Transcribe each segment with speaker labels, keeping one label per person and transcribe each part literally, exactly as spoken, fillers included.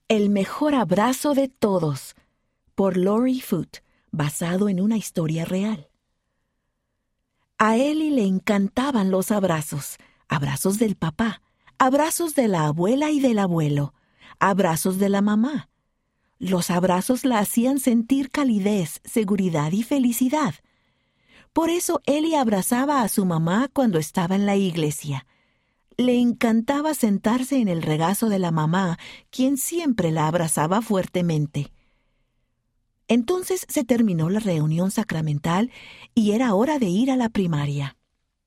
Speaker 1: El mejor abrazo de todos, por Lori Foote, basado en una historia real. A Ellie le encantaban los abrazos, abrazos del papá, abrazos de la abuela y del abuelo, abrazos de la mamá. Los abrazos la hacían sentir calidez, seguridad y felicidad. Por eso Ellie abrazaba a su mamá cuando estaba en la iglesia. Le encantaba sentarse en el regazo de la mamá, quien siempre la abrazaba fuertemente. Entonces se terminó la reunión sacramental y era hora de ir a la primaria.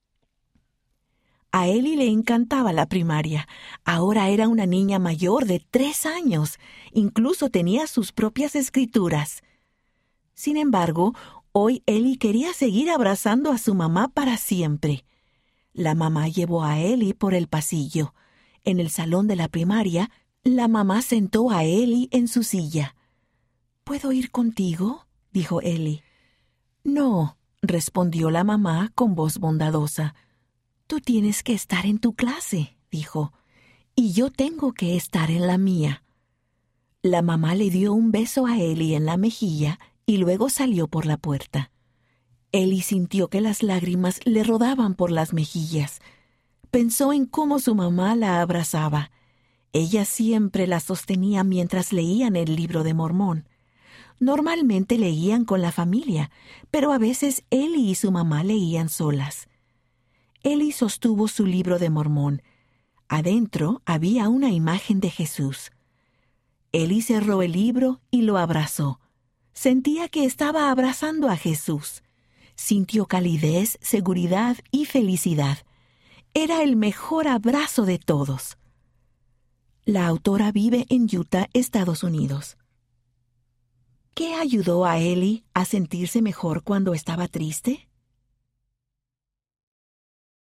Speaker 1: A Ellie le encantaba la primaria. Ahora era una niña mayor de tres años. Incluso tenía sus propias escrituras. Sin embargo, hoy Ellie quería seguir abrazando a su mamá para siempre. La mamá llevó a Ellie por el pasillo. En el salón de la primaria, la mamá sentó a Ellie en su silla. «¿Puedo ir contigo?», dijo Ellie. «No», respondió la mamá con voz bondadosa. «Tú tienes que estar en tu clase», dijo, «y yo tengo que estar en la mía». La mamá le dio un beso a Ellie en la mejilla y luego salió por la puerta. Ellie sintió que las lágrimas le rodaban por las mejillas. Pensó en cómo su mamá la abrazaba. Ella siempre la sostenía mientras leían el libro de Mormón. Normalmente leían con la familia, pero a veces Ellie y su mamá leían solas. Ellie sostuvo su libro de Mormón. Adentro había una imagen de Jesús. Ellie cerró el libro y lo abrazó. Sentía que estaba abrazando a Jesús. Sintió calidez, seguridad y felicidad. Era el mejor abrazo de todos. La autora vive en Utah, Estados Unidos. ¿Qué ayudó a Ellie a sentirse mejor cuando estaba triste?